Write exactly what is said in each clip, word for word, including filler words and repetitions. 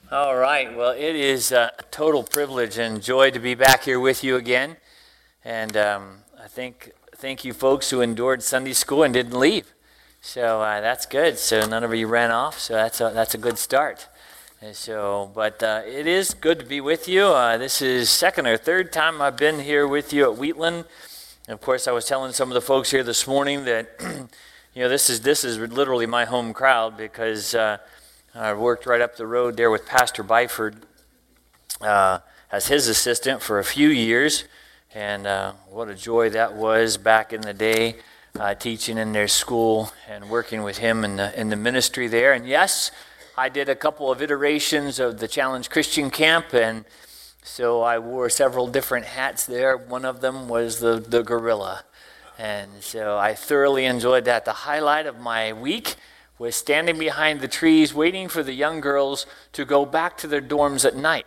All right. Well, it is a total privilege and joy to be back here with you again. And um, I think thank you folks who endured Sunday school and didn't leave. So uh, that's good. So none of you ran off. So that's a, that's a good start. And so, but uh, it is good to be with you. Uh, this is second or third time I've been here with you at Wheatland. And of course, I was telling some of the folks here this morning that you know this is this is literally my home crowd because. Uh, I worked right up the road there with Pastor Byford uh, as his assistant for a few years, and uh, what a joy that was back in the day, uh, teaching in their school and working with him in the, in the ministry there. And yes, I did a couple of iterations of the Challenge Christian Camp, and so I wore several different hats there. One of them was the, the gorilla, and so I thoroughly enjoyed that. The highlight of my week was standing behind the trees waiting for the young girls to go back to their dorms at night.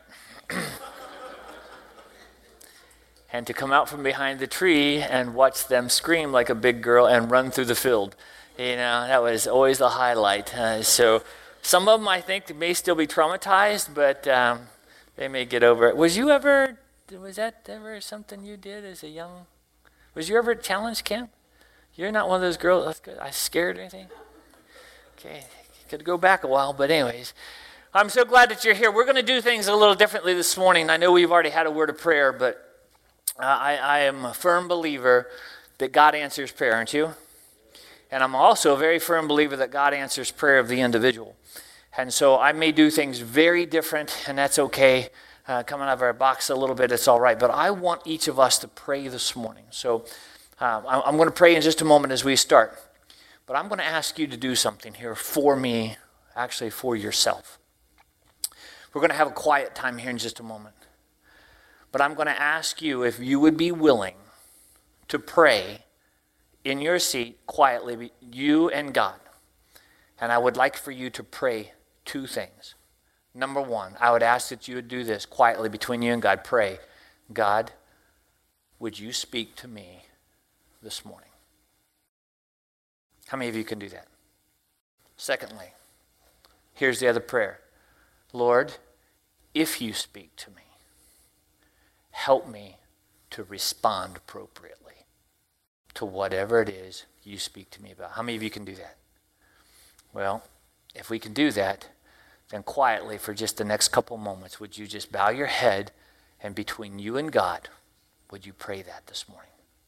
And to come out from behind the tree and watch them scream like a big girl and run through the field. You know, that was always the highlight. Uh, so some of them, I think, may still be traumatized, but um, they may get over it. Was you ever, was that ever something you did as a young, was you ever at Challenge Camp? You're not one of those girls, I scared or anything? Okay, could go back a while, but anyways, I'm so glad that you're here. We're going to do things a little differently this morning. I know we've already had a word of prayer, but uh, I, I am a firm believer that God answers prayer, aren't you? And I'm also a very firm believer that God answers prayer of the individual. And so I may do things very different, and that's okay. Uh, coming out of our box a little bit, it's all right. But I want each of us to pray this morning. So uh, I'm going to pray in just a moment as we start. But I'm going to ask you to do something here for me, actually for yourself. We're going to have a quiet time here in just a moment. But I'm going to ask you if you would be willing to pray in your seat quietly, you and God. And I would like for you to pray two things. Number one, I would ask that you would do this quietly between you and God. Pray, God, would you speak to me this morning? How many of you can do that? Secondly, here's the other prayer. Lord, if you speak to me, help me to respond appropriately to whatever it is you speak to me about. How many of you can do that? Well, if we can do that, then quietly for just the next couple moments, would you just bow your head and between you and God, would you pray that this morning?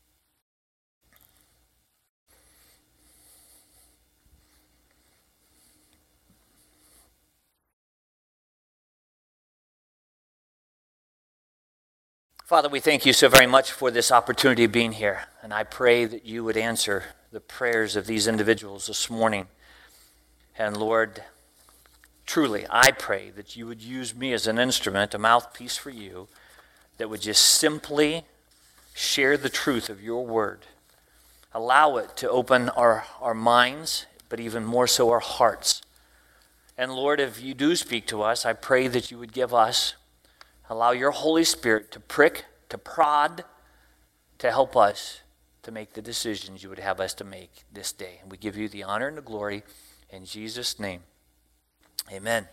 Father, we thank you so very much for this opportunity of being here. And I pray that you would answer the prayers of these individuals this morning. And Lord, truly, I pray that you would use me as an instrument, a mouthpiece for you, that would just simply share the truth of your word. Allow it to open our, our minds, but even more so our hearts. And Lord, if you do speak to us, I pray that you would give us allow your Holy Spirit to prick, to prod, to help us to make the decisions you would have us to make this day. And we give you the honor and the glory in Jesus' name. Amen.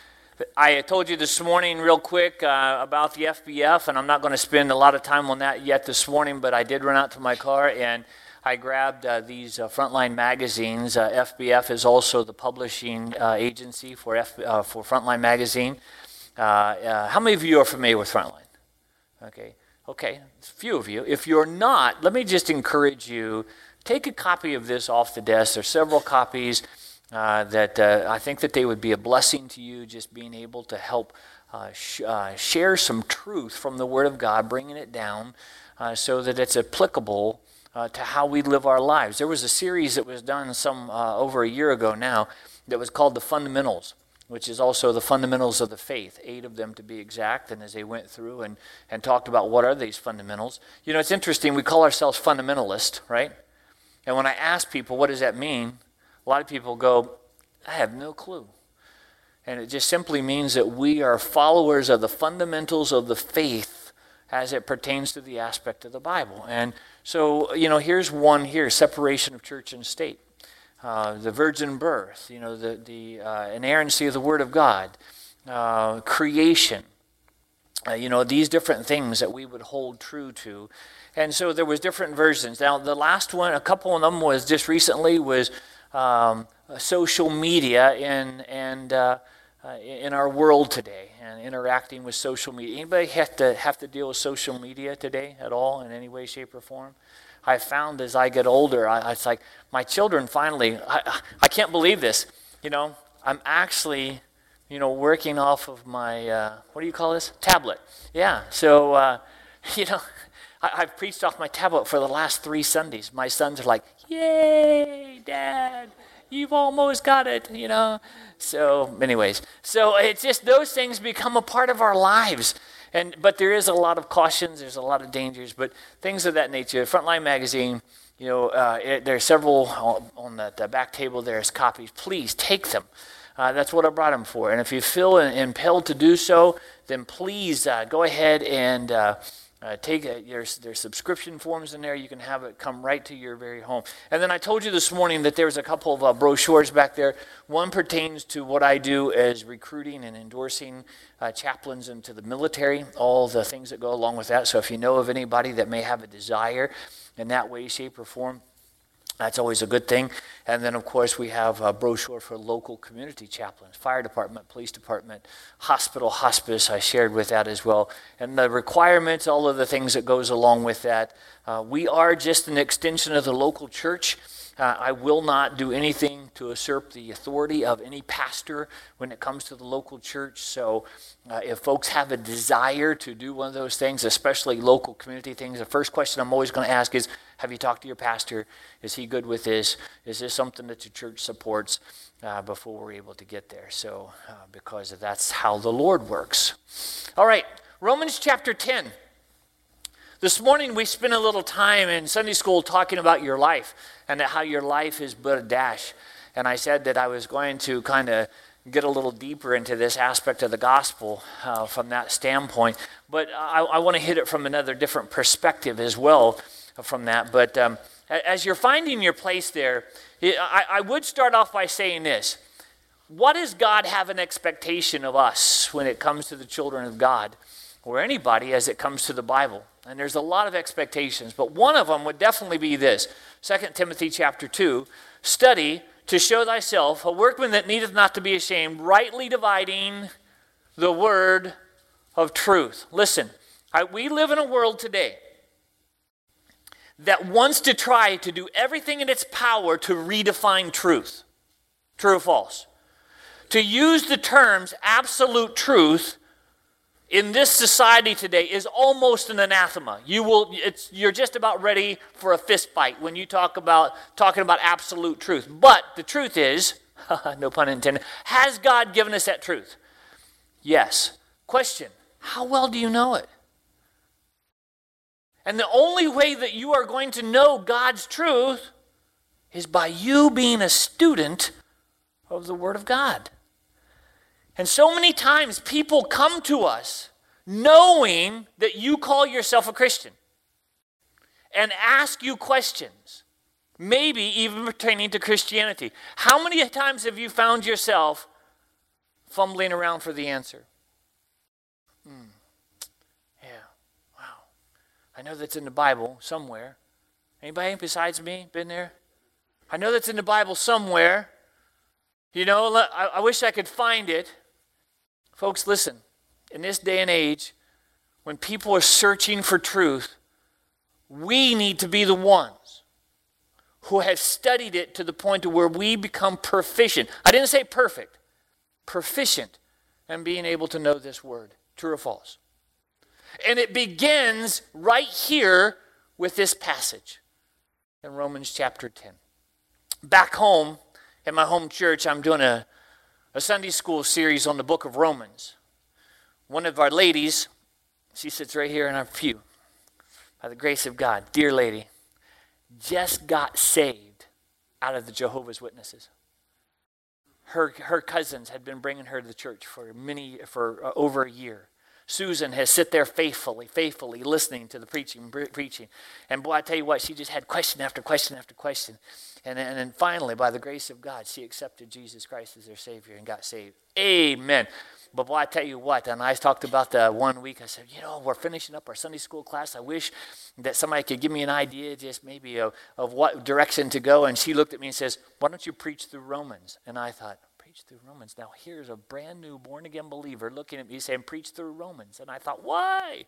I told you this morning real quick uh, about the F B F, and I'm not going to spend a lot of time on that yet this morning, but I did run out to my car and I grabbed uh, these uh, Frontline magazines. Uh, F B F is also the publishing uh, agency for, F- uh, for Frontline magazine. Uh, uh, how many of you are familiar with Frontline? Okay, okay, a few of you. If you're not, let me just encourage you, take a copy of this off the desk. There's several copies uh, that uh, I think that they would be a blessing to you, just being able to help uh, sh- uh, share some truth from the Word of God, bringing it down uh, so that it's applicable uh, to how we live our lives. There was a series that was done some uh, over a year ago now that was called The Fundamentals, which is also the fundamentals of the faith, eight of them to be exact. And as they went through and, and talked about what are these fundamentals, you know, it's interesting, we call ourselves fundamentalist, right? And when I ask people, what does that mean? A lot of people go, I have no clue. And it just simply means that we are followers of the fundamentals of the faith as it pertains to the aspect of the Bible. And so, you know, here's one here, separation of church and state. Uh, the virgin birth, you know, the, the uh, inerrancy of the Word of God, uh, creation. Uh, you know, these different things that we would hold true to. And so there was different versions. Now, the last one, a couple of them was just recently, was um, social media and, and uh, uh, in our world today, and interacting with social media. Anybody have to, have to deal with social media today at all in any way, shape, or form? I found as I get older, I, it's like my children finally, I, I can't believe this, you know, I'm actually... you know, working off of my, uh, what do you call this? Tablet. Yeah, so, uh, you know, I, I've preached off my tablet for the last three Sundays. My sons are like, yay, Dad, you've almost got it, you know. So, anyways, so it's just those things become a part of our lives. And But there is a lot of cautions, there's a lot of dangers, but things of that nature. Frontline Magazine, you know, uh, it, there are several on, on the, the back table, there's copies. Please take them. Uh, that's what I brought them for. And if you feel impelled to do so, then please uh, go ahead and uh, uh, take a, there's, there's subscription forms in there. You can have it come right to your very home. And then I told you this morning that there's a couple of uh, brochures back there. One pertains to what I do as recruiting and endorsing uh, chaplains into the military, all the things that go along with that. So if you know of anybody that may have a desire in that way, shape, or form, that's always a good thing. And then, of course, we have a brochure for local community chaplains, fire department, police department, hospital, hospice. I shared with that as well. And the requirements, all of the things that goes along with that. Uh, we are just an extension of the local church. Uh, I will not do anything to usurp the authority of any pastor when it comes to the local church. So uh, if folks have a desire to do one of those things, especially local community things, the first question I'm always going to ask is, have you talked to your pastor? Is he good with this? Is this something that your church supports uh, before we're able to get there? So uh, because that's how the Lord works. All right, Romans chapter ten. This morning we spent a little time in Sunday school talking about your life and how your life is but a dash. And I said that I was going to kind of get a little deeper into this aspect of the gospel uh, from that standpoint. But I, I want to hit it from another different perspective as well from that. But um, as you're finding your place there, I, I would start off by saying this. What does God have an expectation of us when it comes to the children of God, or anybody as it comes to the Bible? And there's a lot of expectations, but one of them would definitely be this. Second Timothy chapter two, study to show thyself a workman that needeth not to be ashamed, rightly dividing the word of truth. Listen, I, we live in a world today that wants to try to do everything in its power to redefine truth. True or false? To use the terms absolute truth in this society today is almost an anathema. You will, it's, you're just about ready for a fist fight when you talk about talking about absolute truth. But the truth is, no pun intended, has God given us that truth? Yes. Question, how well do you know it? And the only way that you are going to know God's truth is by you being a student of the Word of God. And so many times people come to us knowing that you call yourself a Christian and ask you questions, maybe even pertaining to Christianity. How many times have you found yourself fumbling around for the answer? Hmm. Yeah, wow. I know that's in the Bible somewhere. Anybody besides me been there? I know that's in the Bible somewhere. You know, I, I wish I could find it. Folks, listen, in this day and age, when people are searching for truth, we need to be the ones who have studied it to the point to where we become proficient. I didn't say perfect, proficient in being able to know this word, true or false. And it begins right here with this passage in Romans chapter ten. Back home in my home church, I'm doing a a Sunday school series on the book of Romans. One of our ladies, she sits right here in our pew, by the grace of God, dear lady, just got saved out of the Jehovah's Witnesses. Her her cousins had been bringing her to the church for many for uh, over a year. Susan has sit there faithfully, faithfully listening to the preaching, preaching. And boy, I tell you what, she just had question after question after question. And, and then finally, by the grace of God, she accepted Jesus Christ as her Savior and got saved. Amen. But boy, I tell you what, and I talked about the one week, I said, you know, we're finishing up our Sunday school class. I wish that somebody could give me an idea just maybe of, of what direction to go. And she looked at me and says, why don't you preach through Romans? And I thought, preach through Romans? Now here's a brand new born-again believer looking at me saying, preach through Romans. And I thought, why?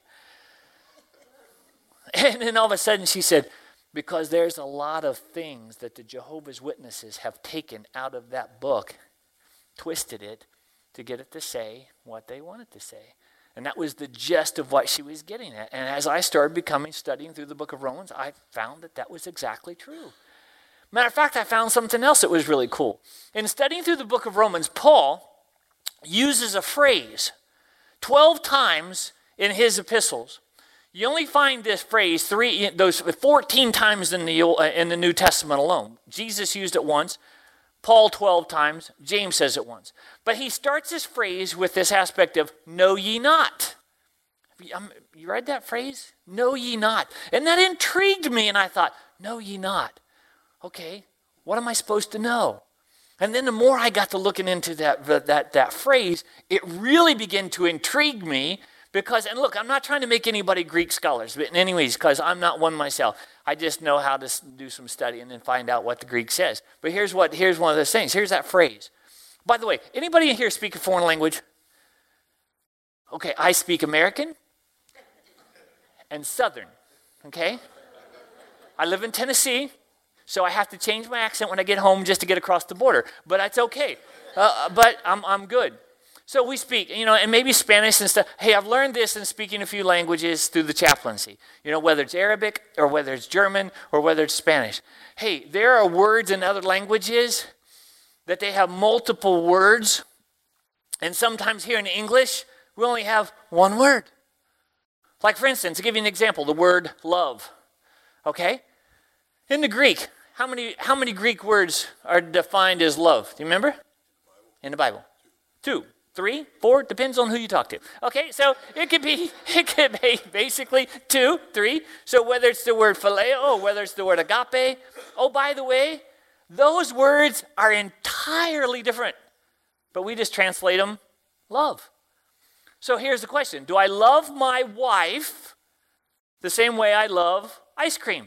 And then all of a sudden she said, because there's a lot of things that the Jehovah's Witnesses have taken out of that book, twisted it to get it to say what they wanted to say. And that was the gist of what she was getting at. And as I started becoming, studying through the book of Romans, I found that that was exactly true. Matter of fact, I found something else that was really cool. In studying through the book of Romans, Paul uses a phrase twelve times in his epistles. You only find this phrase three, those fourteen times in the in the New Testament alone. Jesus used it once. Paul twelve times, James says it once. But he starts his phrase with this aspect of, know ye not. You read that phrase? Know ye not. And that intrigued me, and I thought, know ye not. Okay, what am I supposed to know? And then the more I got to looking into that, that, that phrase, it really began to intrigue me because, and look, I'm not trying to make anybody Greek scholars, but in any ways, because I'm not one myself. I just know how to do some study and then find out what the Greek says. But here's what here's one of those things. Here's that phrase. By the way, anybody in here speak a foreign language? Okay, I speak American and Southern, okay? I live in Tennessee, so I have to change my accent when I get home just to get across the border. But that's okay. Uh, but I'm I'm good. So we speak, you know, and maybe Spanish and stuff. Hey, I've learned this in speaking a few languages through the chaplaincy. You know, whether it's Arabic or whether it's German or whether it's Spanish. Hey, there are words in other languages that they have multiple words. And sometimes here in English, we only have one word. Like, for instance, to give you an example, the word love. Okay? In the Greek, how many, how many Greek words are defined as love? Do you remember? In the Bible. Two. Three, four, depends on who you talk to. Okay, so it could be, it could be basically two, three. So whether it's the word phileo or whether it's the word agape. Oh, by the way, those words are entirely different. But we just translate them love. So here's the question. Do I love my wife the same way I love ice cream?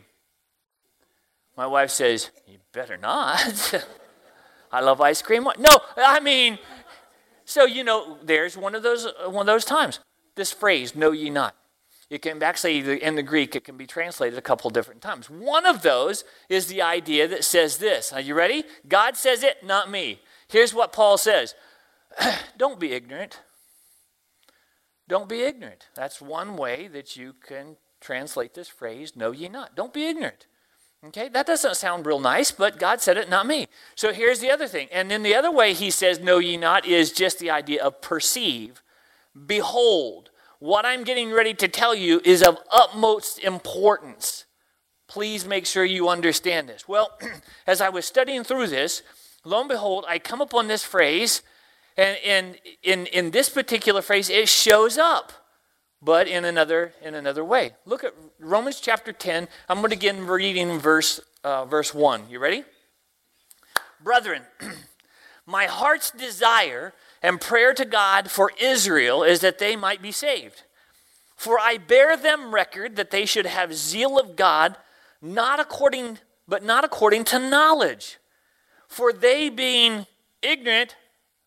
My wife says, you better not. I love ice cream. No, I mean... So, you know, there's one of those one of those times. This phrase, know ye not. It can actually, in the Greek, it can be translated a couple different times. One of those is the idea that says this. Are you ready? God says it, not me. Here's what Paul says. Don't be ignorant. Don't be ignorant. That's one way that you can translate this phrase, know ye not. Don't be ignorant. Okay, that doesn't sound real nice, but God said it, not me. So here's the other thing. And then the other way he says, know ye not, is just the idea of perceive. Behold, what I'm getting ready to tell you is of utmost importance. Please make sure you understand this. Well, as I was studying through this, lo and behold, I come upon this phrase, and in, in, in this particular phrase, it shows up. But in another in another way. Look at Romans chapter ten. I'm going to begin reading verse uh, verse one. You ready? Brethren, my heart's desire and prayer to God for Israel is that they might be saved. For I bear them record that they should have zeal of God, not according, but not according to knowledge. For they being ignorant,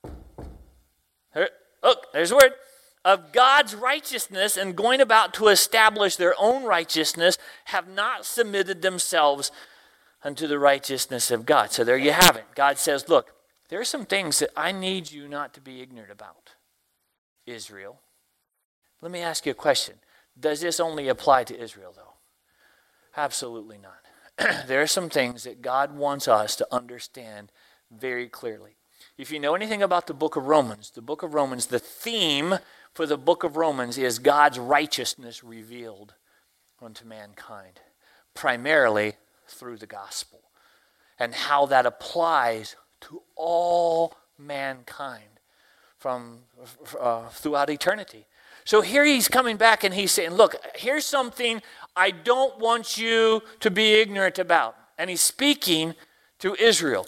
look, there's a word, of God's righteousness and going about to establish their own righteousness, have not submitted themselves unto the righteousness of God. So there you have it. God says, look, there are some things that I need you not to be ignorant about, Israel. Let me ask you a question. Does this only apply to Israel, though? Absolutely not. There are some things that God wants us to understand very clearly. If you know anything about the book of Romans, the book of Romans, the theme for the book of Romans is God's righteousness revealed unto mankind, primarily through the gospel, and how that applies to all mankind from uh, throughout eternity. So here he's coming back and he's saying, look, here's something I don't want you to be ignorant about. And he's speaking to Israel.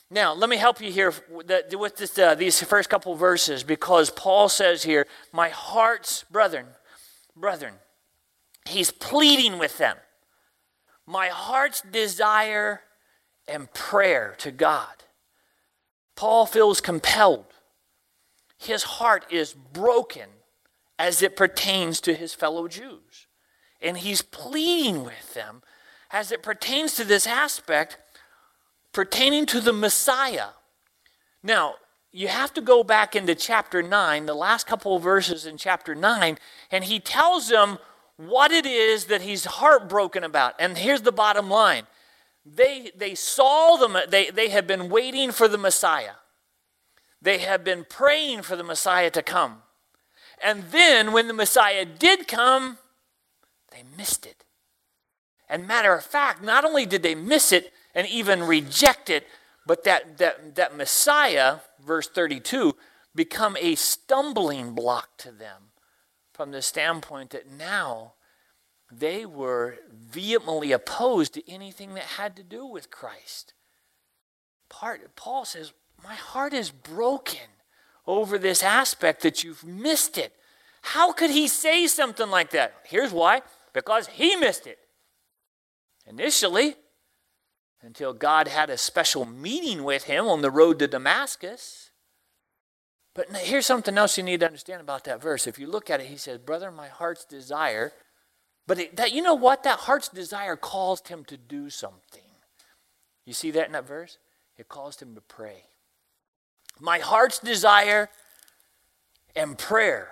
Now, let me help you here with this, uh, these first couple verses, because Paul says here, my heart's brethren, brethren, he's pleading with them. My heart's desire and prayer to God. Paul feels compelled. His heart is broken as it pertains to his fellow Jews. And he's pleading with them as it pertains to this aspect pertaining to the Messiah. Now, you have to go back into chapter nine, the last couple of verses in chapter nine, and he tells them what it is that he's heartbroken about. And here's the bottom line. They, they saw them, they, they had been waiting for the Messiah. They had been praying for the Messiah to come. And then when the Messiah did come, they missed it. And matter of fact, not only did they miss it and even reject it, but that, that, that Messiah, verse thirty-two, become a stumbling block to them from the standpoint that now they were vehemently opposed to anything that had to do with Christ. Part, Paul says, my heart is broken over this aspect that you've missed it. How could he say something like that? Here's why. Because he missed it. Initially, until God had a special meeting with him on the road to Damascus. But here's something else you need to understand about that verse. If you look at it, he says, brother, my heart's desire. But it, that, you know what? That heart's desire caused him to do something. You see that in that verse? It caused him to pray. My heart's desire and prayer.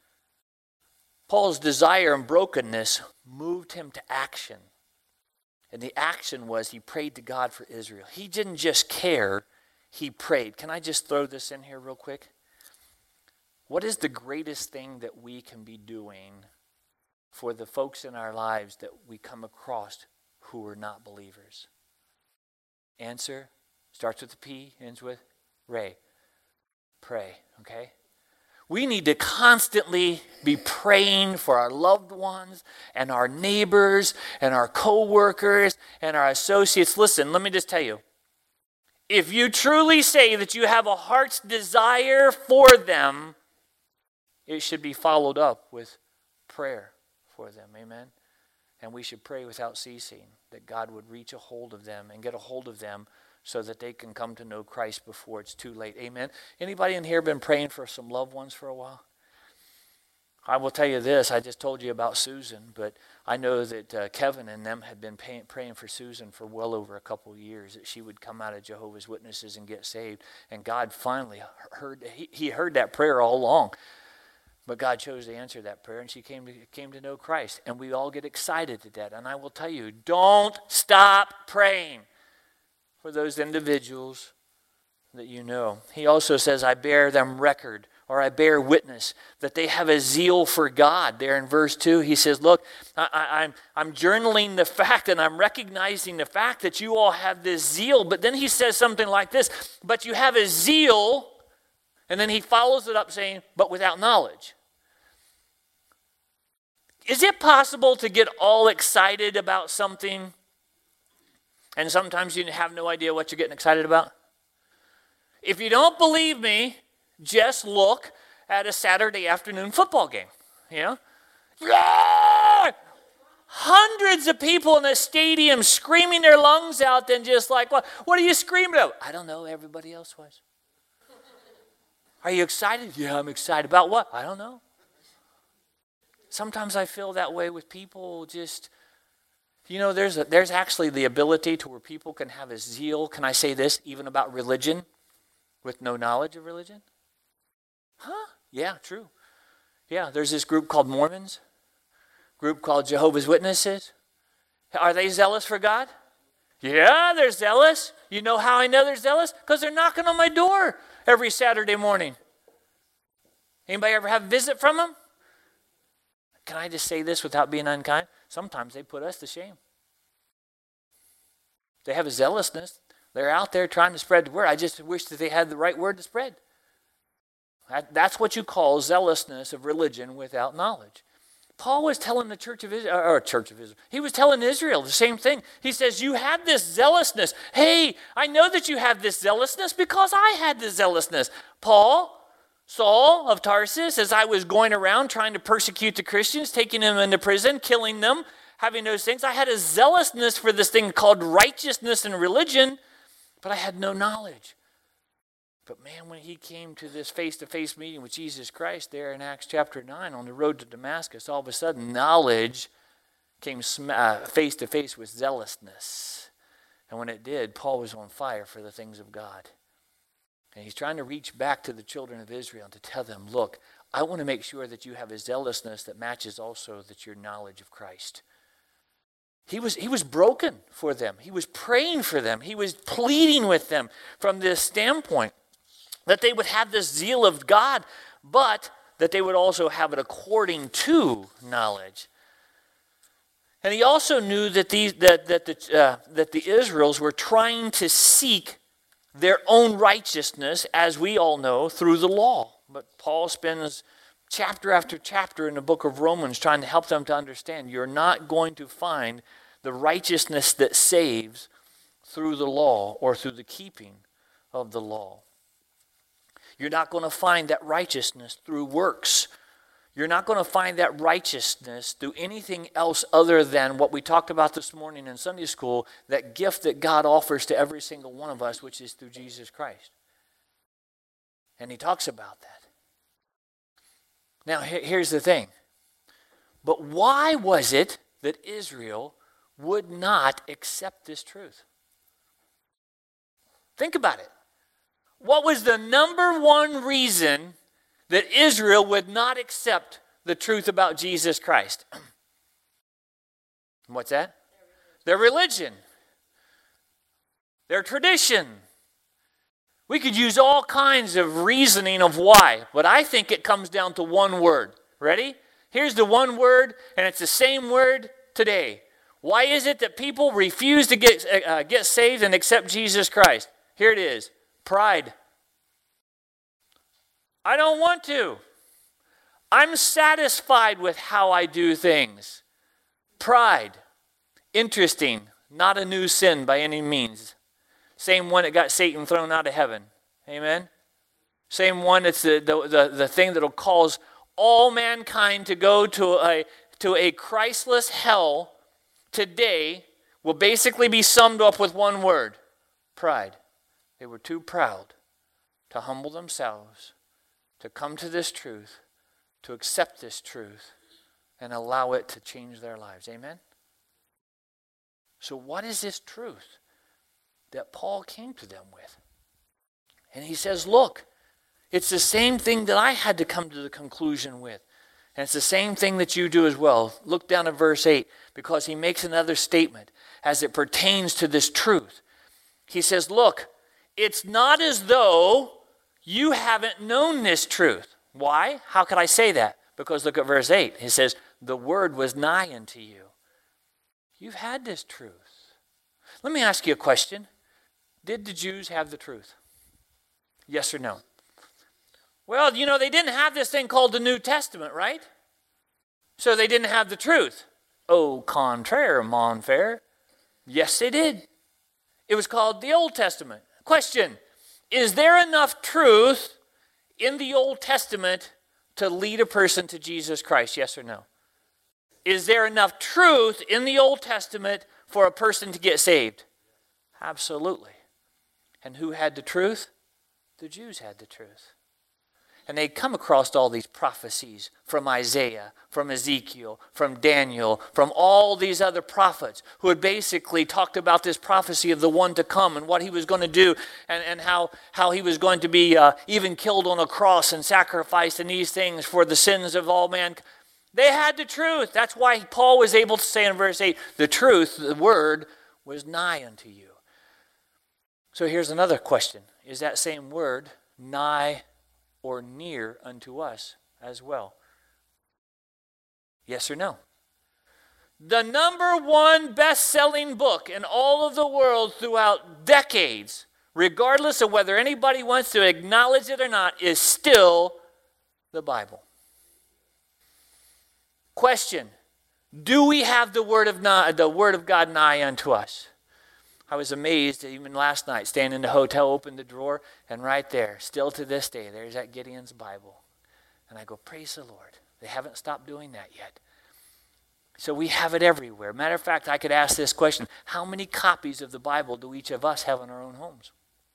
Paul's desire and brokenness moved him to action. And the action was he prayed to God for Israel. He didn't just care, he prayed. Can I just throw this in here real quick? What is the greatest thing that we can be doing for the folks in our lives that we come across who are not believers? Answer, starts with a P, ends with Ray. Pray, okay? We need to constantly be praying for our loved ones and our neighbors and our co-workers and our associates. Listen, let me just tell you. If you truly say that you have a heart's desire for them, it should be followed up with prayer for them. Amen? And we should pray without ceasing that God would reach a hold of them and get a hold of them so that they can come to know Christ before it's too late. Amen? Anybody in here been praying for some loved ones for a while? I will tell you this. I just told you about Susan, but I know that uh, Kevin and them had been pay- praying for Susan for well over a couple of years, that she would come out of Jehovah's Witnesses and get saved. And God finally heard, he, he heard that prayer all along. But God chose to answer that prayer, and she came to, came to know Christ. And we all get excited at that. And I will tell you, don't stop praying for those individuals that you know. He also says, I bear them record, or I bear witness, that they have a zeal for God. There in verse two, he says, look, I, I, I'm, I'm journaling the fact, and I'm recognizing the fact that you all have this zeal. But then he says something like this, but you have a zeal, and then he follows it up saying, but without knowledge. Is it possible to get all excited about something and sometimes you have no idea what you're getting excited about? If you don't believe me, just look at a Saturday afternoon football game. You know? Yeah! Hundreds of people in the stadium screaming their lungs out and just like, what, what are you screaming about? I don't know, everybody else was. Are you excited? Yeah, I'm excited. About what? I don't know. Sometimes I feel that way with people just, you know, there's a, there's actually the ability to where people can have a zeal, can I say this, even about religion, with no knowledge of religion? Huh? Yeah, true. Yeah, there's this group called Mormons, group called Jehovah's Witnesses. Are they zealous for God? Yeah, they're zealous. You know how I know they're zealous? Because they're knocking on my door every Saturday morning. Anybody ever have a visit from them? Can I just say this without being unkind? Sometimes they put us to shame. They have a zealousness. They're out there trying to spread the word. I just wish that they had the right word to spread. That, that's what you call zealousness of religion without knowledge. Paul was telling the church of Israel, or church of Israel, he was telling Israel the same thing. He says, you have this zealousness. Hey, I know that you have this zealousness because I had this zealousness. Paul, Saul of Tarsus, as I was going around trying to persecute the Christians, taking them into prison, killing them, having those things, I had a zealousness for this thing called righteousness and religion, but I had no knowledge. But man, when he came to this face-to-face meeting with Jesus Christ there in Acts chapter nine on the road to Damascus, all of a sudden knowledge came uh, face-to-face with zealousness. And when it did, Paul was on fire for the things of God. And he's trying to reach back to the children of Israel and to tell them, look, I want to make sure that you have a zealousness that matches also that your knowledge of Christ. He was, he was broken for them. He was praying for them. He was pleading with them from this standpoint, that they would have this zeal of God, but that they would also have it according to knowledge. And he also knew that these that that the uh, that the Israelites were trying to seek their own righteousness, as we all know, through the law. But Paul spends chapter after chapter in the book of Romans trying to help them to understand you're not going to find the righteousness that saves through the law or through the keeping of the law. You're not going to find that righteousness through works. You're not going to find that righteousness through anything else other than what we talked about this morning in Sunday school, that gift that God offers to every single one of us, which is through Jesus Christ. And he talks about that. Now, here's the thing. But why was it that Israel would not accept this truth? Think about it. What was the number one reason that Israel would not accept the truth about Jesus Christ? What's that? Their religion. Their tradition. We could use all kinds of reasoning of why, but I think it comes down to one word. Ready? Here's the one word, and it's the same word today. Why is it that people refuse to get, uh, get saved and accept Jesus Christ? Here it is. Pride. I don't want to. I'm satisfied with how I do things. Pride. Interesting. Not a new sin by any means. Same one that got Satan thrown out of heaven. Amen? Same one that's the, the, the, the thing that will cause all mankind to go to a, to a Christless hell today will basically be summed up with one word. Pride. They were too proud to humble themselves, to come to this truth, to accept this truth, and allow it to change their lives. Amen? So what is this truth that Paul came to them with? And he says, look, it's the same thing that I had to come to the conclusion with. And it's the same thing that you do as well. Look down at verse eight, because he makes another statement as it pertains to this truth. He says, look, it's not as though you haven't known this truth. Why? How could I say that? Because look at verse eight. It says, the word was nigh unto you. You've had this truth. Let me ask you a question. Did the Jews have the truth? Yes or no? Well, you know, they didn't have this thing called the New Testament, right? So they didn't have the truth. Au contraire, mon frere. Yes, they did. It was called the Old Testament. Question, is there enough truth in the Old Testament to lead a person to Jesus Christ? Yes or no? Is there enough truth in the Old Testament for a person to get saved? Absolutely. And who had the truth? The Jews had the truth. And they'd come across all these prophecies from Isaiah, from Ezekiel, from Daniel, from all these other prophets who had basically talked about this prophecy of the one to come and what he was going to do, and, and how, how he was going to be uh, even killed on a cross and sacrificed in these things for the sins of all mankind. They had the truth. That's why Paul was able to say in verse eight, the truth, the word, was nigh unto you. So here's another question. Is that same word nigh or near unto us as well? Yes or no? The number one best-selling book in all of the world throughout decades, regardless of whether anybody wants to acknowledge it or not, is still the Bible. Question, do we have the word of nigh, the word of God nigh unto us? I was amazed even last night, staying in the hotel, opened the drawer, and right there, still to this day, there's that Gideon's Bible. And I go, praise the Lord. They haven't stopped doing that yet. So we have it everywhere. Matter of fact, I could ask this question, how many copies of the Bible do each of us have in our own homes?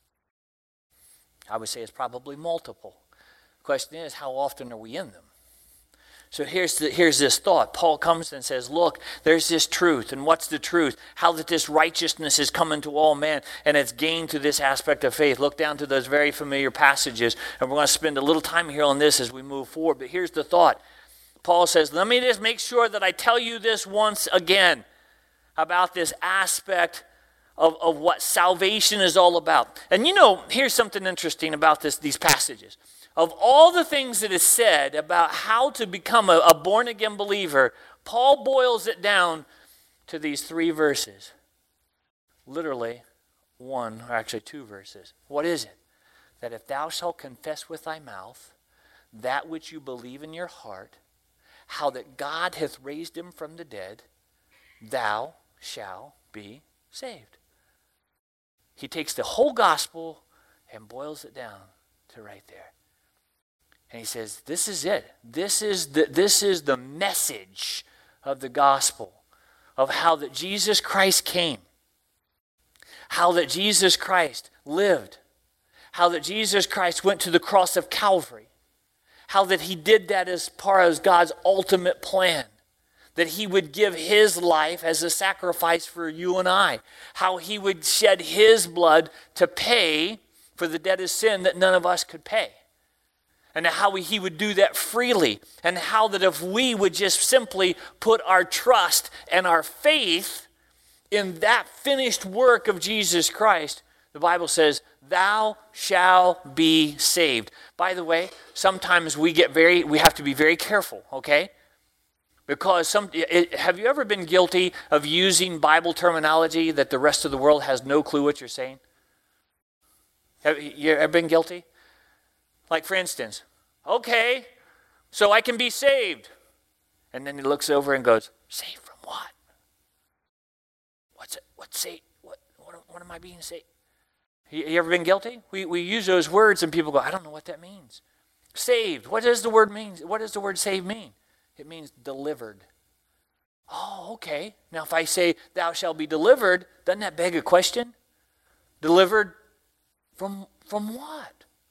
I would say it's probably multiple. The question is, how often are we in them? So here's the, here's this thought. Paul comes and says, look, there's this truth. And what's the truth? How that this righteousness is coming to all men, and it's gained through this aspect of faith. Look down to those very familiar passages, and we're going to spend a little time here on this as we move forward. But here's the thought. Paul says, let me just make sure that I tell you this once again about this aspect of, of what salvation is all about. And you know, here's something interesting about this, these passages. Of all the things that is said about how to become a, a born-again believer, Paul boils it down to these three verses. Literally, one, or actually two verses. What is it? That if thou shalt confess with thy mouth that which you believe in your heart, how that God hath raised him from the dead, thou shalt be saved. He takes the whole gospel and boils it down to right there. And he says, this is it. This is the, this is the message of the gospel, of how that Jesus Christ came, how that Jesus Christ lived, how that Jesus Christ went to the cross of Calvary, how that he did that as part of God's ultimate plan, that he would give his life as a sacrifice for you and I, how he would shed his blood to pay for the debt of sin that none of us could pay. And how he would do that freely. And how that if we would just simply put our trust and our faith in that finished work of Jesus Christ, the Bible says, thou shalt be saved. By the way, sometimes we get very, we have to be very careful, okay? Because some, it, have you ever been guilty of using Bible terminology that the rest of the world has no clue what you're saying? Have you ever been guilty? Like, for instance, okay, so I can be saved. And then he looks over and goes, saved from what? What's it? What's saved? What, what, what am I being saved? You, you ever been guilty? We, we use those words and people go, I don't know what that means. Saved. What does the word mean? What does the word saved mean? It means delivered. Oh, okay. Now if I say thou shalt be delivered, doesn't that beg a question? Delivered from, from what?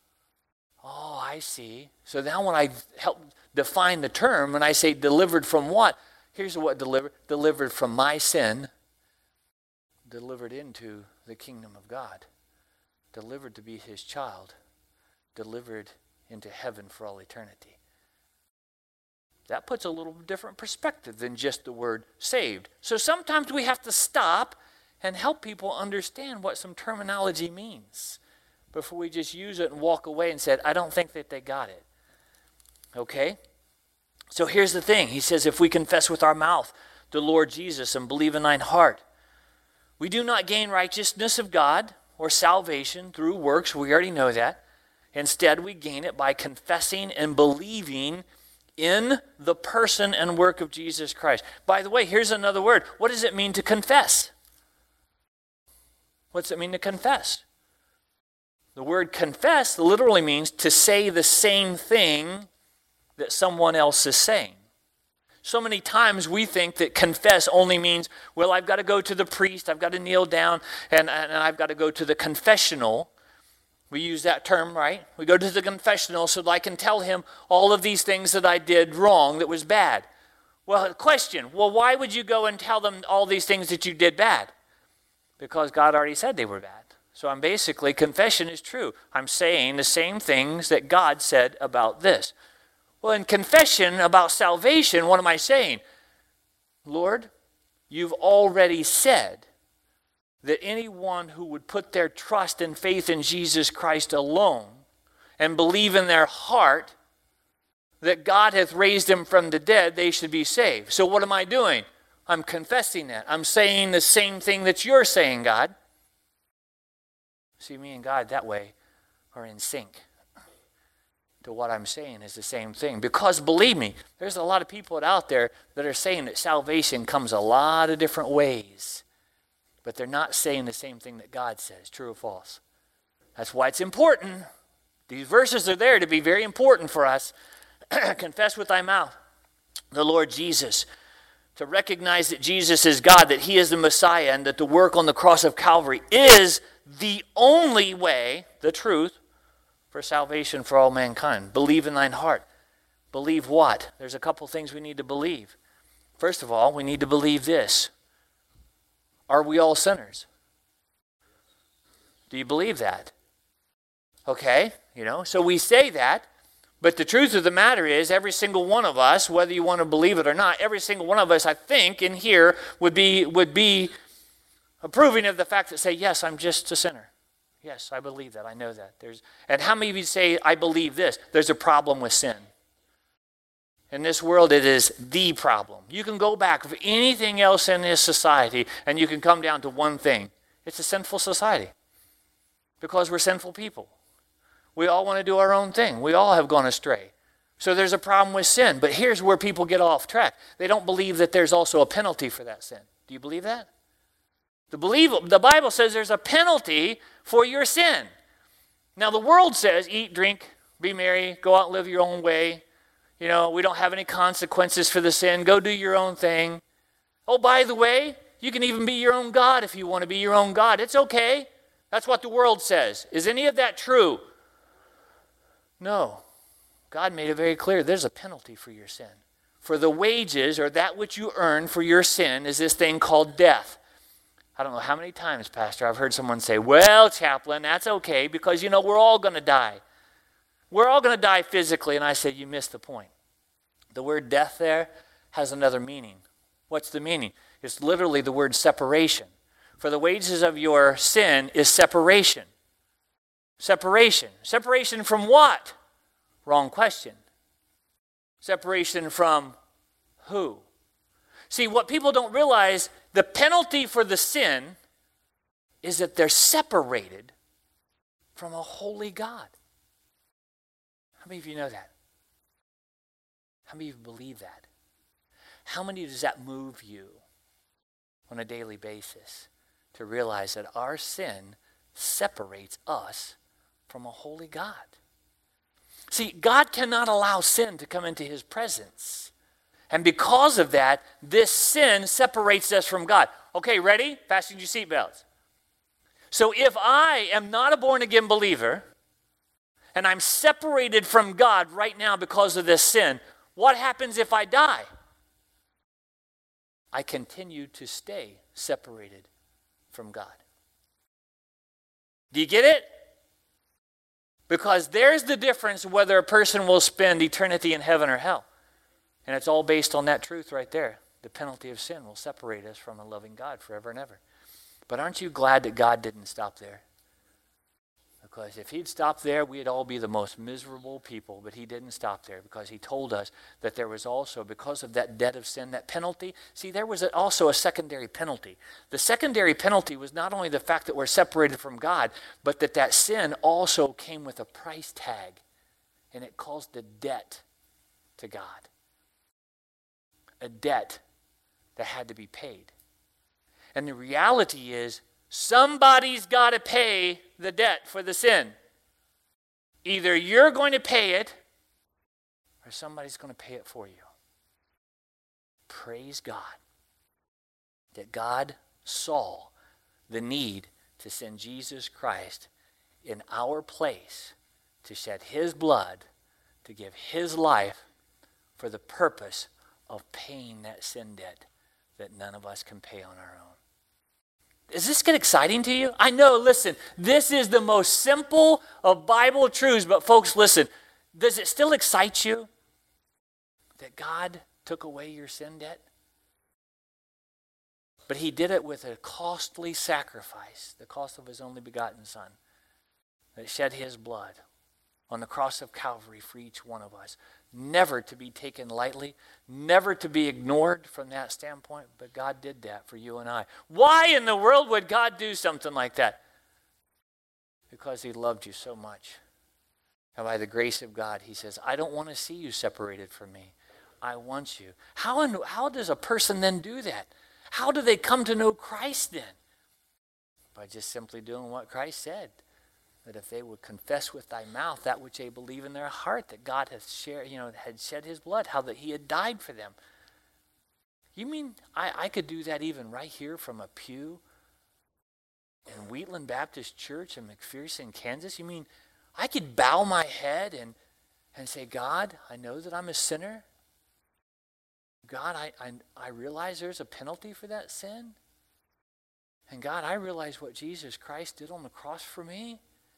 Oh, I see. So now when I help define the term, when I say delivered from what, here's what delivered. Delivered from my sin, delivered into the kingdom of God, delivered to be his child, delivered into heaven for all eternity. That puts a little different perspective than just the word saved. So sometimes we have to stop and help people understand what some terminology means before we just use it and walk away and said, I don't think that they got it. Okay? So here's the thing. He says, if we confess with our mouth the Lord Jesus and believe in thine heart, we do not gain righteousness of God or salvation through works. We already know that. Instead, we gain it by confessing and believing in the person and work of Jesus Christ. By the way, here's another word. What does it mean to confess? What's it mean to confess? The word confess literally means to say the same thing that someone else is saying. So many times we think that confess only means, well, I've got to go to the priest, I've got to kneel down, and, and I've got to go to the confessional. We use that term, right? We go to the confessional so that I can tell him all of these things that I did wrong, that was bad. Well, question, well, why would you go and tell them all these things that you did bad? Because God already said they were bad. So I'm basically, confession is true. I'm saying the same things that God said about this. Well, in confession about salvation, what am I saying? Lord, you've already said that anyone who would put their trust and faith in Jesus Christ alone and believe in their heart that God hath raised him from the dead, they should be saved. So what am I doing? I'm confessing that. I'm saying the same thing that you're saying, God. See, me and God that way are in sync. to what I'm saying is the same thing. Because believe me, there's a lot of people out there that are saying that salvation comes a lot of different ways. But they're not saying the same thing that God says, true or false. That's why it's important. These verses are there to be very important for us. Confess with thy mouth the Lord Jesus. To recognize that Jesus is God, that he is the Messiah, and that the work on the cross of Calvary is the only way, the truth, for salvation for all mankind. Believe in thine heart. Believe what? There's a couple things we need to believe. First of all, we need to believe this. Are we all sinners? Do you believe that? Okay, you know, so we say that, but the truth of the matter is every single one of us, whether you want to believe it or not, every single one of us, I think, in here would be would be approving of the fact that say, yes, I'm just a sinner. Yes, I believe that. I know that. There's, and how many of you say, I believe this? There's a problem with sin. In this world, it is the problem. You can go back for anything else in this society, and you can come down to one thing. It's a sinful society. Because we're sinful people. We all want to do our own thing. We all have gone astray. So there's a problem with sin. But here's where people get off track. They don't believe that there's also a penalty for that sin. Do you believe that? The, believe, the Bible says there's a penalty for your sin. Now the world says, eat, drink, be merry, go out and live your own way. You know, we don't have any consequences for the sin. Go do your own thing. Oh, by the way, you can even be your own God if you want to be your own God. It's okay. That's what the world says. Is any of that true? No. God made it very clear. There's a penalty for your sin. For the wages, or that which you earn for your sin, is this thing called death. I don't know how many times, Pastor, I've heard someone say, well, chaplain, that's okay because, you know, we're all going to die. We're all going to die physically. And I said, you missed the point. The word death there has another meaning. What's the meaning? It's literally the word separation. For the wages of your sin is separation. Separation. Separation from what? Wrong question. Separation from who? See, what people don't realize, the penalty for the sin is that they're separated from a holy God. How many of you know that? How many of you believe that? How many does that move you on a daily basis to realize that our sin separates us from a holy God? See, God cannot allow sin to come into his presence. And because of that, this sin separates us from God. Okay, ready? Fasten your seatbelts. So if I am not a born-again believer, and I'm separated from God right now because of this sin, what happens if I die? I continue to stay separated from God. Do you get it? Because there's the difference whether a person will spend eternity in heaven or hell. And it's all based on that truth right there. The penalty of sin will separate us from a loving God forever and ever. But aren't you glad that God didn't stop there? Because if he'd stopped there, we'd all be the most miserable people. But he didn't stop there because he told us that there was also, because of that debt of sin, that penalty. See, there was also a secondary penalty. The secondary penalty was not only the fact that we're separated from God, but that that sin also came with a price tag. And it caused a debt to God. A debt that had to be paid. And the reality is, somebody's got to pay the debt for the sin. Either you're going to pay it, or somebody's going to pay it for you. Praise God that God saw the need to send Jesus Christ in our place to shed his blood, to give his life for the purpose of paying that sin debt that none of us can pay on our own. Does this get exciting to you? I know, listen, this is the most simple of Bible truths, but folks, listen, does it still excite you that God took away your sin debt? But he did it with a costly sacrifice, the cost of his only begotten Son, that shed his blood on the cross of Calvary for each one of us. Never to be taken lightly, never to be ignored from that standpoint, but God did that for you and I. Why in the world would God do something like that? Because he loved you so much. And by the grace of God, he says, I don't want to see you separated from me. I want you. How, in, how does a person then do that? How do they come to know Christ then? By just simply doing what Christ said. That if they would confess with thy mouth that which they believe in their heart, that God hath shared, you know, had shed his blood, how that he had died for them. You mean I, I could do that even right here from a pew in Wheatland Baptist Church in McPherson, Kansas? You mean I could bow my head and, and say, God, I know that I'm a sinner. God, I, I, I realize there's a penalty for that sin. And God, I realize what Jesus Christ did on the cross for me.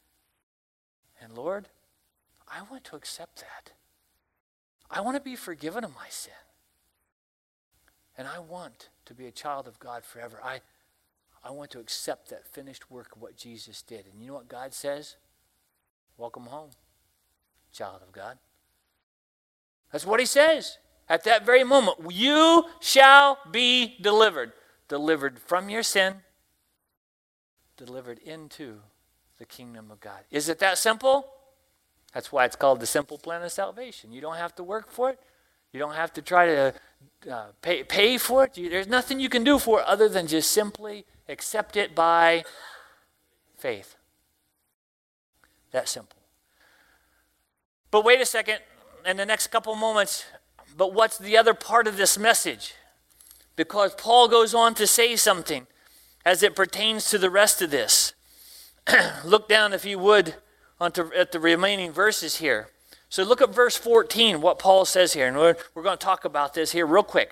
And Lord, I want to accept that. I want to be forgiven of my sin. And I want to be a child of God forever. I, I want to accept that finished work of what Jesus did. And you know what God says? Welcome home, child of God. That's what he says. At that very moment, you shall be delivered. Delivered from your sin. Delivered into the kingdom of God. Is it that simple? That's why it's called the simple plan of salvation. You don't have to work for it. You don't have to try to uh, pay, pay for it. You, there's nothing you can do for it other than just simply accept it by faith. That simple. But wait a second, in the next couple moments, but what's the other part of this message? Because Paul goes on to say something as it pertains to the rest of this. Look down, if you would, onto, at the remaining verses here. So look at verse fourteen, what Paul says here. And we're, we're going to talk about this here real quick.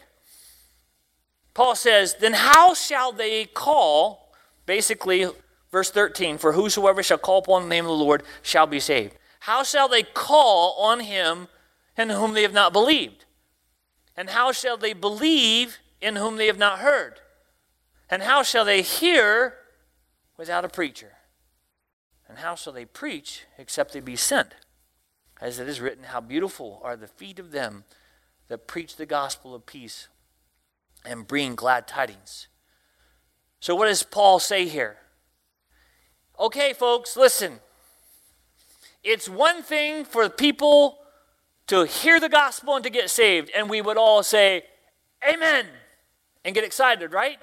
Paul says, then how shall they call, basically, verse thirteen, for whosoever shall call upon the name of the Lord shall be saved. How shall they call on him in whom they have not believed? And how shall they believe in whom they have not heard? And how shall they hear without a preacher? And how shall they preach except they be sent? As it is written, how beautiful are the feet of them that preach the gospel of peace and bring glad tidings. So what does Paul say here? Okay, folks, listen. It's one thing for people to hear the gospel and to get saved, and we would all say, amen, and get excited, right?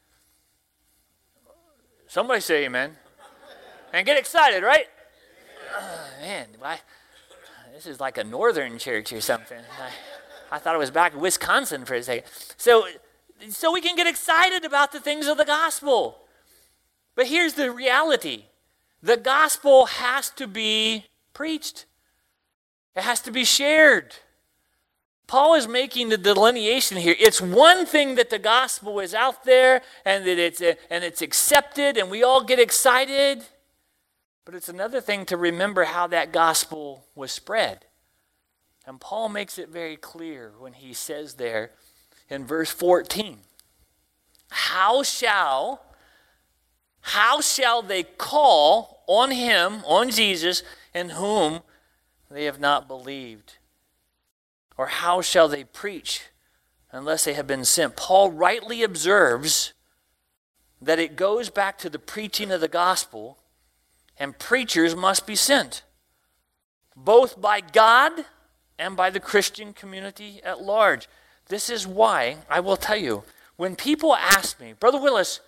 Somebody say amen. And get excited, right? Oh, man, I, this is like a northern church or something. I, I thought it was back in Wisconsin for a second. So, so we can get excited about the things of the gospel. But here's the reality. The gospel has to be preached. It has to be shared. Paul is making the delineation here. It's one thing that the gospel is out there and that it's uh, and it's accepted and we all get excited. But it's another thing to remember how that gospel was spread. And Paul makes it very clear when he says there in verse fourteen, how shall, how shall they call on him, on Jesus, in whom they have not believed? Or how shall they preach unless they have been sent? Paul rightly observes that it goes back to the preaching of the gospel, and preachers must be sent, both by God and by the Christian community at large. This is why, I will tell you, when people ask me, Brother Willis,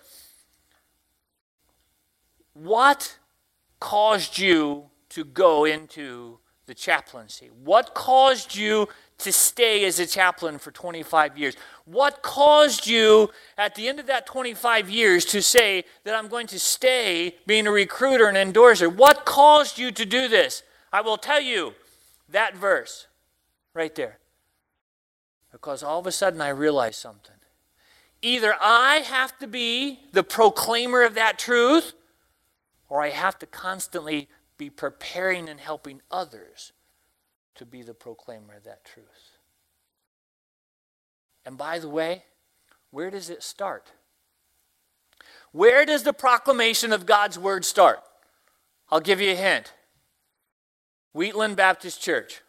what caused you to go into the chaplaincy? What caused you to stay as a chaplain for twenty-five years? What caused you at the end of that twenty-five years to say that I'm going to stay being a recruiter and endorser? What caused you to do this? I will tell you that verse right there. Because all of a sudden I realized something. Either I have to be the proclaimer of that truth, or I have to constantly be preparing and helping others to be the proclaimer of that truth. And by the way, where does it start? Where does the proclamation of God's word start? I'll give you a hint. Wheatland Baptist Church.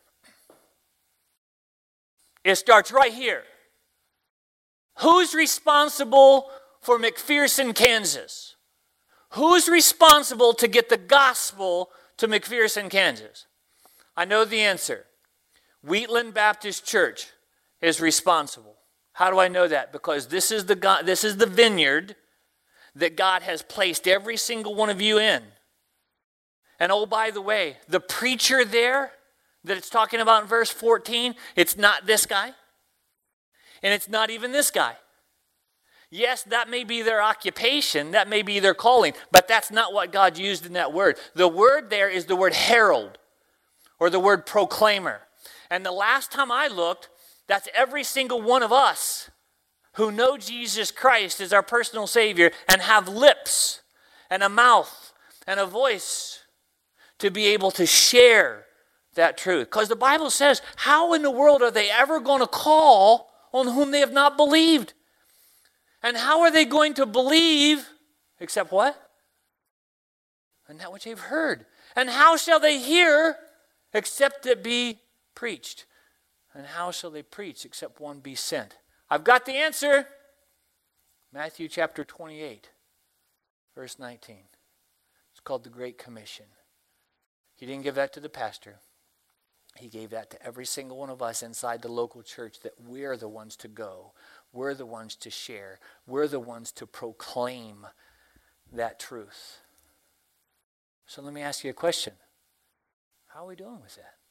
It starts right here. Who's responsible for McPherson, Kansas? Who's responsible to get the gospel to McPherson, Kansas? I know the answer. Wheatland Baptist Church is responsible. How do I know that? Because this is the God, this is the vineyard that God has placed every single one of you in. And oh, by the way, the preacher there that it's talking about in verse fourteen, it's not this guy. And it's not even this guy. Yes, that may be their occupation, that may be their calling, but that's not what God used in that word. The word there is the word herald, or the word proclaimer. And the last time I looked, that's every single one of us who know Jesus Christ as our personal Savior and have lips and a mouth and a voice to be able to share that truth. Because the Bible says, how in the world are they ever going to call on whom they have not believed? And how are they going to believe except what? And that which they've heard. And how shall they hear except it be preached? And how shall they preach except one be sent? I've got the answer. Matthew chapter twenty-eight, verse nineteen. It's called the Great Commission. He didn't give that to the pastor. He gave that to every single one of us inside the local church, that we're the ones to go. We're the ones to share. We're the ones to proclaim that truth. So let me ask you a question. How are we doing with that?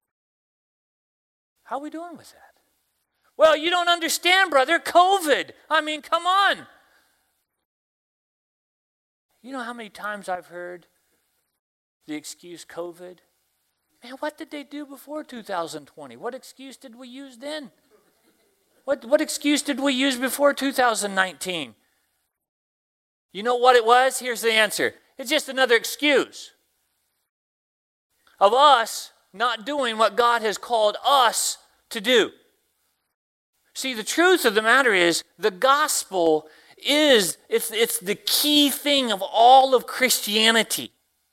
How are we doing with that? Well, you don't understand, brother. COVID. I mean, come on. You know how many times I've heard the excuse COVID? Man, what did they do before two thousand twenty? What excuse did we use then? What, what excuse did we use before two thousand nineteen? You know what it was? Here's the answer. It's just another excuse of us not doing what God has called us to do. See, the truth of the matter is, the gospel is, it's, it's the key thing of all of Christianity.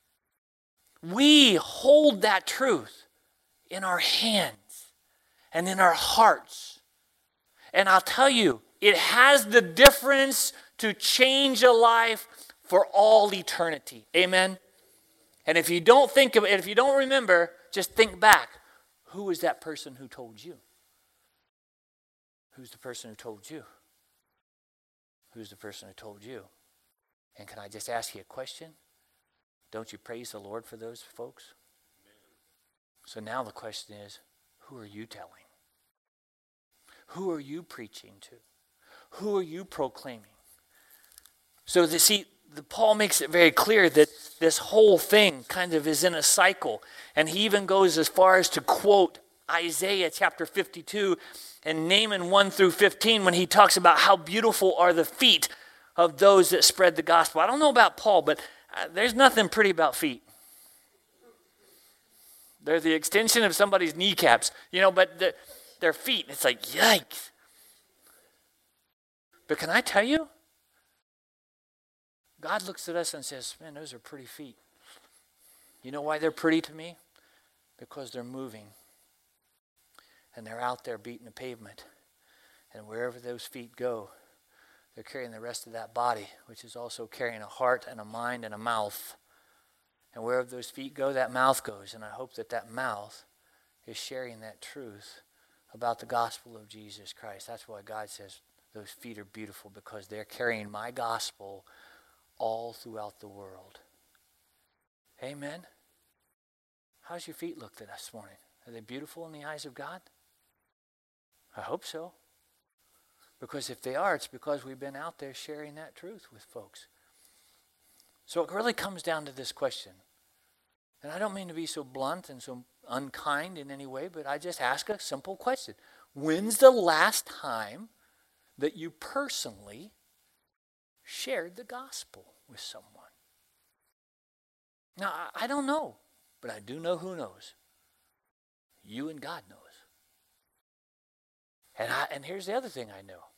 We hold that truth in our hands and in our hearts. And I'll tell you, it has the difference to change a life for all eternity. Amen? And if you don't think of it, if you don't remember, just think back. Who is that person who told you? Who's the person who told you? Who's the person who told you? And can I just ask you a question? Don't you praise the Lord for those folks? So now the question is, who are you telling? Who are you preaching to? Who are you proclaiming? So the, see, the, Paul makes it very clear that this whole thing kind of is in a cycle. And he even goes as far as to quote Isaiah chapter fifty-two and Naaman one through fifteen when he talks about how beautiful are the feet of those that spread the gospel. I don't know about Paul, but uh, there's nothing pretty about feet. They're the extension of somebody's kneecaps, you know, but the, their feet, it's like, yikes. But can I tell you? God looks at us and says, man, those are pretty feet. You know why they're pretty to me? Because they're moving. And they're out there beating the pavement. And wherever those feet go, they're carrying the rest of that body, which is also carrying a heart and a mind and a mouth. And wherever those feet go, that mouth goes. And I hope that that mouth is sharing that truth about the gospel of Jesus Christ. That's why God says those feet are beautiful, because they're carrying my gospel all throughout the world. Amen? How's your feet look this morning? Are they beautiful in the eyes of God? I hope so. Because if they are, it's because we've been out there sharing that truth with folks. So it really comes down to this question. And I don't mean to be so blunt and so unkind in any way, but I just ask a simple question. When's the last time that you personally shared the gospel with someone? Now, I don't know, but I do know who knows. You and God knows. And, I, and here's the other thing I know.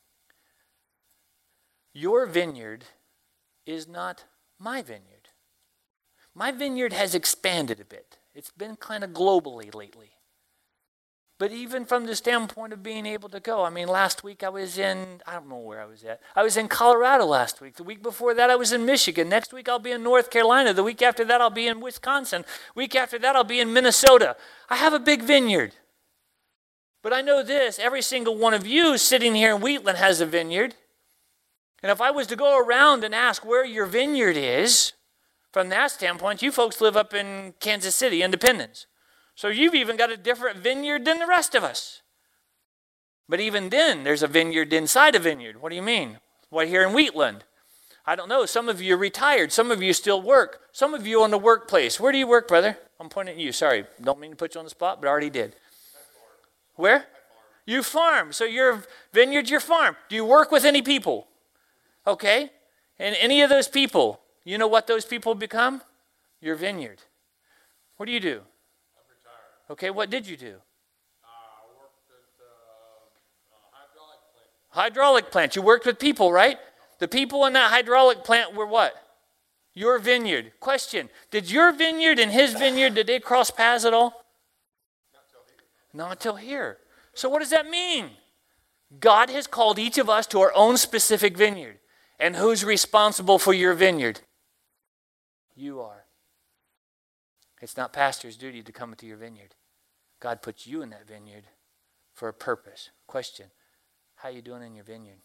Your vineyard is not my vineyard. My vineyard has expanded a bit. It's been kind of globally lately. But even from the standpoint of being able to go, I mean, last week I was in, I don't know where I was at. I was in Colorado last week. The week before that I was in Michigan. Next week I'll be in North Carolina. The week after that I'll be in Wisconsin. Week after that I'll be in Minnesota. I have a big vineyard. But I know this, every single one of you sitting here in Wheatland has a vineyard. And if I was to go around and ask where your vineyard is, from that standpoint, you folks live up in Kansas City, Independence. So you've even got a different vineyard than the rest of us. But even then, there's a vineyard inside a vineyard. What do you mean? What, here in Wheatland? I don't know. Some of you are retired. Some of you still work. Some of you on the workplace. Where do you work, brother? I'm pointing at you. Sorry. Don't mean to put you on the spot, but I already did. Where? You farm. So your vineyard's your farm. Do you work with any people? Okay. And any of those people, you know what those people become? Your vineyard. What do you do? Okay, what did you do? Uh, I worked at uh, uh, hydraulic plant. Hydraulic plant. You worked with people, right? The people in that hydraulic plant were what? Your vineyard. Question, did your vineyard and his vineyard, did they cross paths at all? Not till here. Not until here. So what does that mean? God has called each of us to our own specific vineyard. And who's responsible for your vineyard? You are. It's not pastor's duty to come into your vineyard. God puts you in that vineyard for a purpose. Question, how are you doing in your vineyard?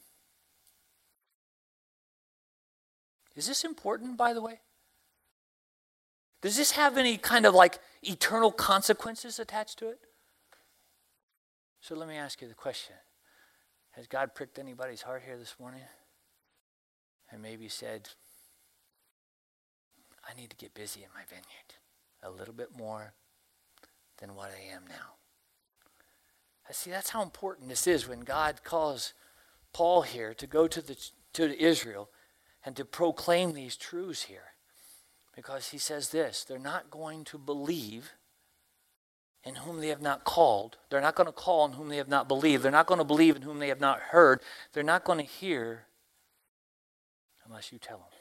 Is this important, by the way? Does this have any kind of like eternal consequences attached to it? So let me ask you the question. Has God pricked anybody's heart here this morning? And maybe said, I need to get busy in my vineyard a little bit more than what I am now. I see, that's how important this is when God calls Paul here to go to the to Israel and to proclaim these truths here. Because he says this, they're not going to believe in whom they have not called. They're not going to call in whom they have not believed. They're not going to believe in whom they have not heard. They're not going to hear unless you tell them.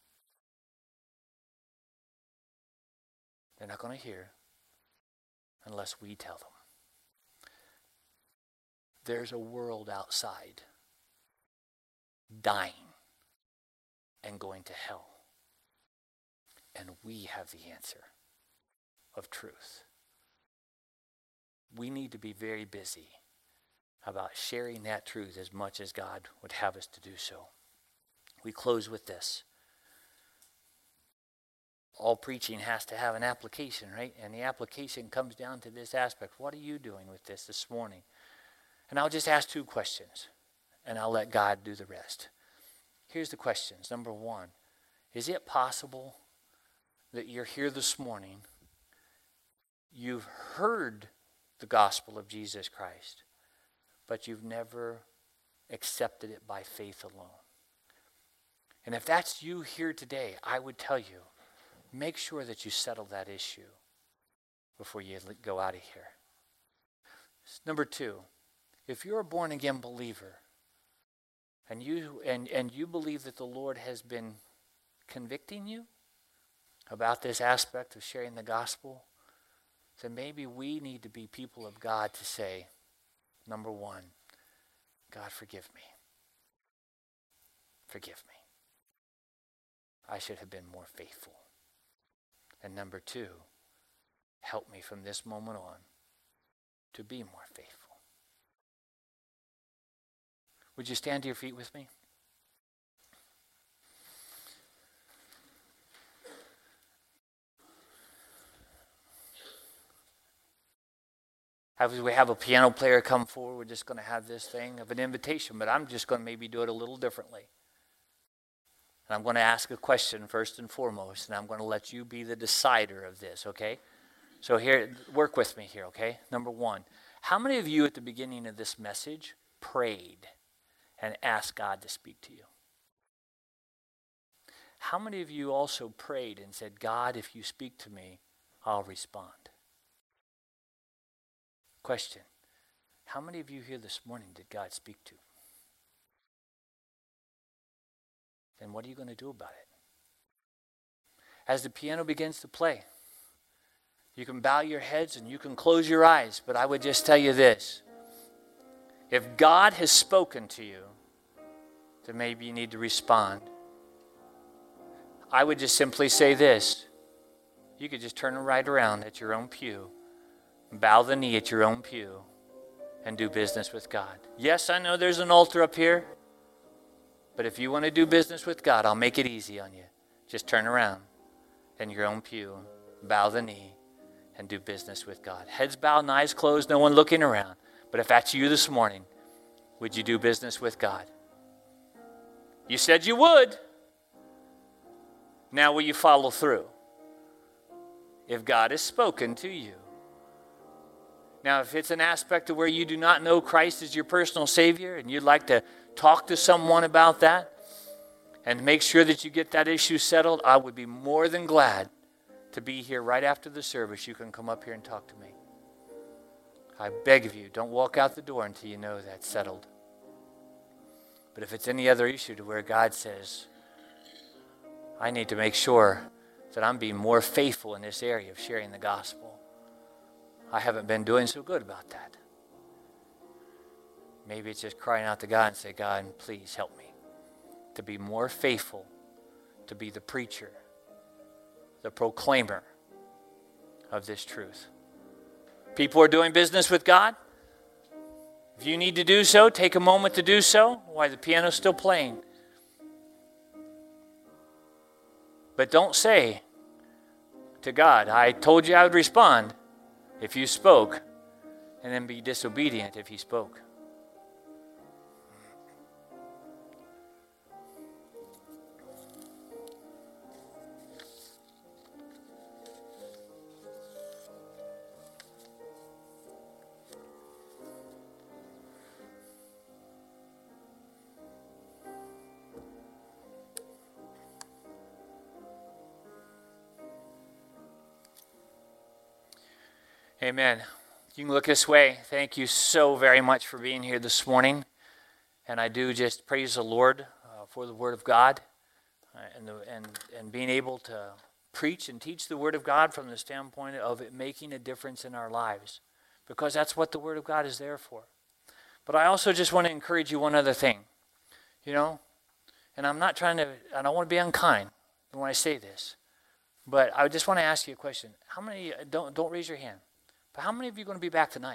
They're not going to hear unless we tell them. There's a world outside dying and going to hell. And we have the answer of truth. We need to be very busy about sharing that truth as much as God would have us to do so. We close with this. All preaching has to have an application, right? And the application comes down to this aspect. What are you doing with this this morning? And I'll just ask two questions, and I'll let God do the rest. Here's the questions. Number one, is it possible that you're here this morning, you've heard the gospel of Jesus Christ, but you've never accepted it by faith alone? And if that's you here today, I would tell you, make sure that you settle that issue before you go out of here. Number two, if you're a born-again believer and you and, and you believe that the Lord has been convicting you about this aspect of sharing the gospel, then maybe we need to be people of God to say, number one, God, forgive me. Forgive me. I should have been more faithful. And number two, help me from this moment on to be more faithful. Would you stand to your feet with me? As we have a piano player come forward, we're just going to have this thing of an invitation, but I'm just going to maybe do it a little differently. And I'm going to ask a question first and foremost, and I'm going to let you be the decider of this, okay? So here, work with me here, okay? Number one, how many of you at the beginning of this message prayed and asked God to speak to you? How many of you also prayed and said, God, if you speak to me, I'll respond? Question, how many of you here this morning did God speak to? Then what are you going to do about it? As the piano begins to play, You can bow your heads and you can close your eyes, but I would just tell you this. If God has spoken to you, then maybe you need to respond. I would just simply say this. You could just turn right around at your own pew, bow the knee at your own pew, and do business with God. Yes, I know there's an altar up here, but if you want to do business with God, I'll make it easy on you. Just turn around in your own pew, bow the knee, and do business with God. Heads bowed and eyes closed, no one looking around. But if that's you this morning, would you do business with God? You said you would. Now will you follow through? If God has spoken to you. Now, if it's an aspect of where you do not know Christ as your personal Savior and you'd like to talk to someone about that and make sure that you get that issue settled, I would be more than glad to be here right after the service. You can come up here and talk to me. I beg of you, don't walk out the door until you know that's settled. But if it's any other issue to where God says, I need to make sure that I'm being more faithful in this area of sharing the gospel. I haven't been doing so good about that. Maybe it's just crying out to God and say, God, please help me to be more faithful, to be the preacher, the proclaimer of this truth. People are doing business with God. If you need to do so, take a moment to do so while the piano's still playing. But don't say to God, I told you I would respond if you spoke, and then be disobedient if he spoke. Amen. You can look this way. Thank you so very much for being here this morning. And I do just praise the Lord uh, for the Word of God uh, and, the, and, and being able to preach and teach the Word of God from the standpoint of it making a difference in our lives. Because that's what the Word of God is there for. But I also just want to encourage you one other thing. You know, and I'm not trying to, and I want to be unkind when I say this. But I just want to ask you a question. How many, don't, don't raise your hand. But how many of you are going to be back tonight?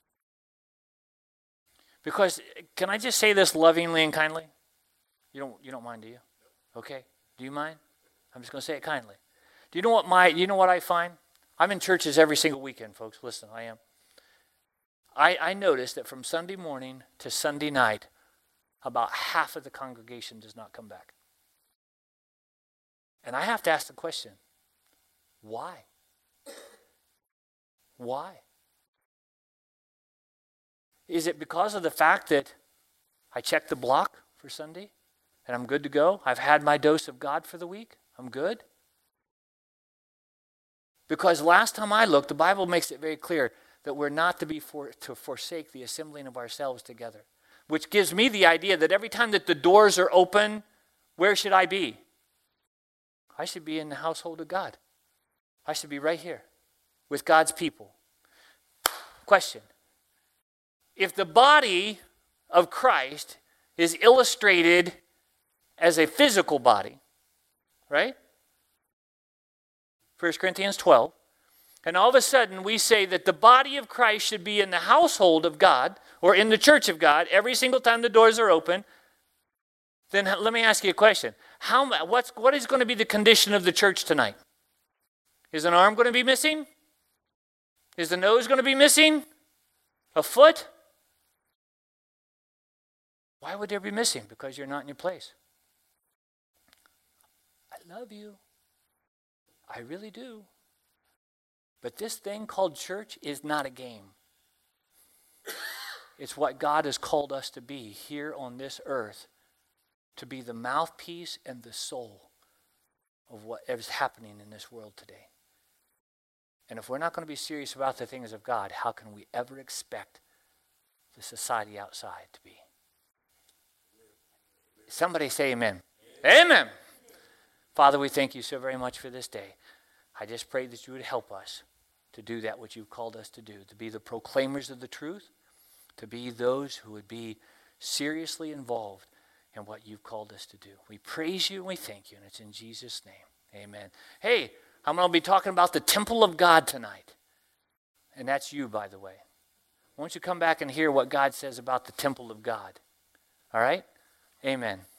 Because, can I just say this lovingly and kindly? You don't you don't mind, do you? Okay. Do you mind? I'm just going to say it kindly. Do you know what my you know what I find? I'm in churches every single weekend, folks. Listen, I am. I, I notice that from Sunday morning to Sunday night, about half of the congregation does not come back. And I have to ask the question, why? Why? Is it because of the fact that I checked the block for Sunday and I'm good to go? I've had my dose of God for the week. I'm good? Because last time I looked, the Bible makes it very clear that we're not to be for, to forsake the assembling of ourselves together, which gives me the idea that every time that the doors are open, where should I be? I should be in the household of God. I should be right here with God's people. Question. If the body of Christ is illustrated as a physical body, right? First Corinthians twelve. And all of a sudden we say that the body of Christ should be in the household of God or in the church of God every single time the doors are open. Then let me ask you a question. How, what's, what is going to be the condition of the church tonight? Is an arm going to be missing? Is the nose going to be missing? A foot? Why would there be missing? Because you're not in your place. I love you. I really do. But this thing called church is not a game. It's what God has called us to be here on this earth, to be the mouthpiece and the soul of what is happening in this world today. And if we're not going to be serious about the things of God, how can we ever expect the society outside to be? Somebody say amen. Amen. Amen. Father, we thank you so very much for this day. I just pray that you would help us to do that which you've called us to do, to be the proclaimers of the truth, to be those who would be seriously involved in what you've called us to do. We praise you and we thank you, and it's in Jesus' name. Amen. Hey, I'm going to be talking about the temple of God tonight. And that's you, by the way. Why don't you come back and hear what God says about the temple of God? All right? Amen.